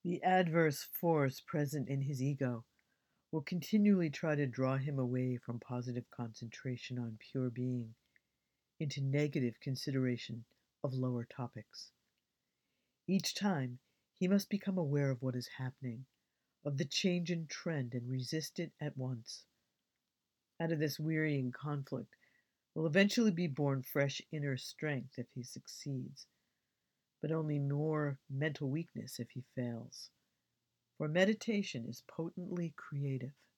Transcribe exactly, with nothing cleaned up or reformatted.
The adverse force present in his ego will continually try to draw him away from positive concentration on pure being into negative consideration of lower topics. Each time, he must become aware of what is happening, of the change in trend, and resist it at once. Out of this wearying conflict will eventually be born fresh inner strength if he succeeds, but only more mental weakness if he fails. For meditation is potently creative.